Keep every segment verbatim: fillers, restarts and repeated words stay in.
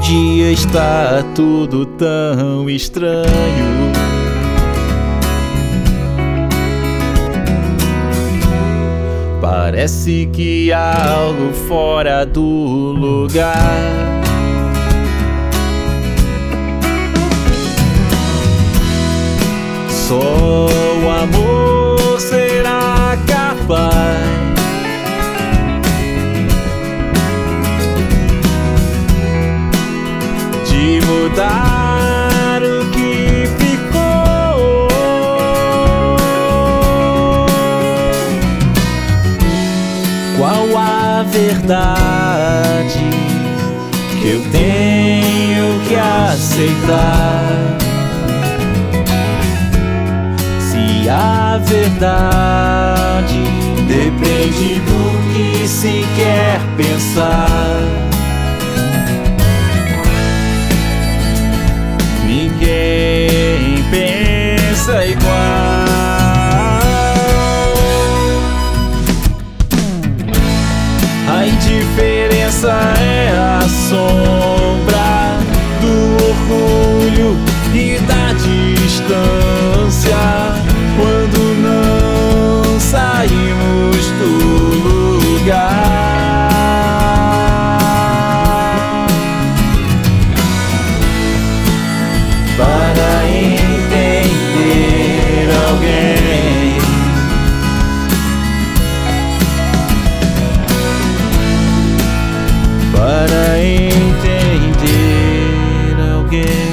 dia está tudo tão estranho. Parece que há algo fora do lugar. Só o amor será capaz de mudar o que ficou. Qual a verdade que eu tenho que aceitar? Se a verdade depende do que se quer pensar, ninguém pensa igual. A indiferença é a sombra do orgulho e da distância, quando não saímos do lugar. Para entender alguém, para entender alguém.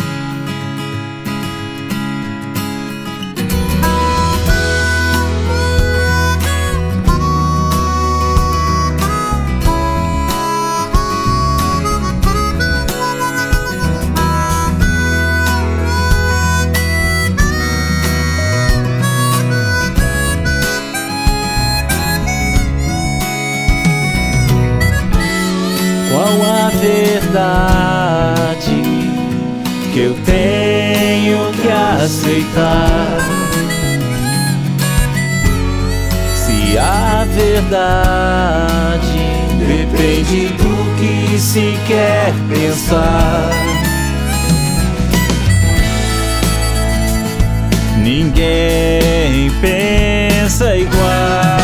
Qual a verdade que eu tenho que aceitar? Se a verdade depende do que se quer pensar, ninguém pensa igual.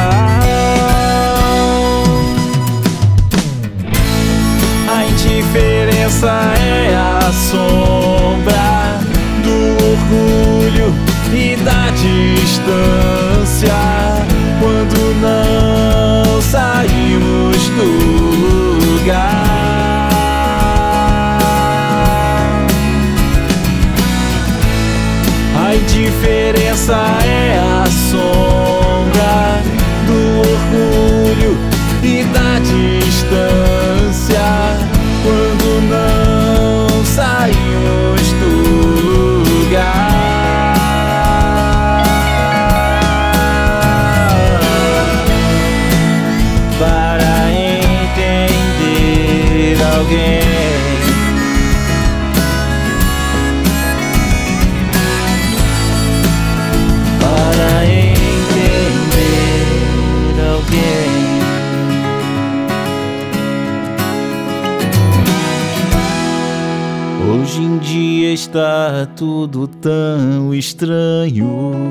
A indiferença é a sombra do orgulho e da distância, quando não saímos do lugar. A indiferença é a sombra do orgulho e da distância, quando não saímos do lugar. Para entender alguém, para entender alguém. Hoje em dia está tudo tão estranho.